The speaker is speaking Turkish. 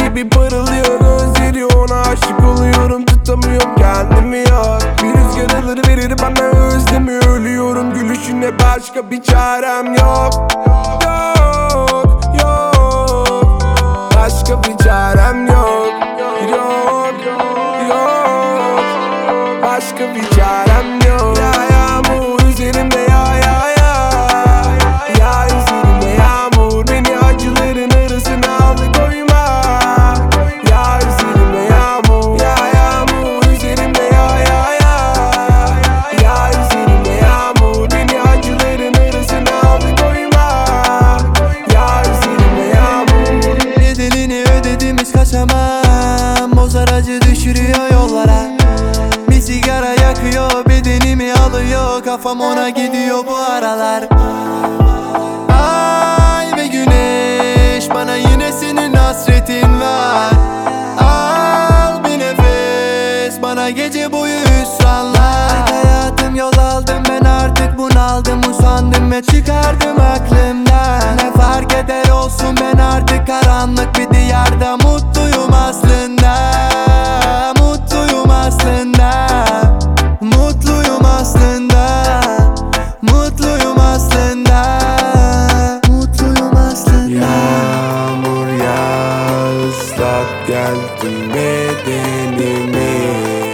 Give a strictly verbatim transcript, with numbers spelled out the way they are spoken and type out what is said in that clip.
gibi parıldıyor gözleri, ona aşık oluyorum, tutamıyorum kendimi ya. Bir rüzgar alır verir bana özlemi, ölüyorum gülüşüne, başka bir çarem yok. Yok, yok, başka bir çarem yok. Yok, yok, başka bir çarem yok. Ya yağmur üzerimde, ya ya ya ya üzerimde yağmur, beni acıların arasına alıkoyma. Ya üzerimde yağmur, ya yağmur üzerimde, ya ya ya ya üzerimde yağmur, beni acıların arasına alıkoyma. Ya üzerimde yağmur. Bedelini ödediğimiz kaçamam, bozar acı düşürüyor yollara. Bir sigara yakıyor, bedenimi alıyor, kafam ona gidiyor bu aralar. Ay ve güneş, bana yine senin hasretin var. Al bir nefes, bana gece boyu hüsranlar. Hayatım yol aldım, ben artık bunaldım, usandım ve çıkardım aklımdan. Ne fark eder olsun, ben artık karanlık bir diyarda mutluyum aslında. Mutluyum aslında. Mutluyum aslında. Mutluyum aslında. Mutluyum aslında. Yağmur ya, ıslat geldim bedenimi.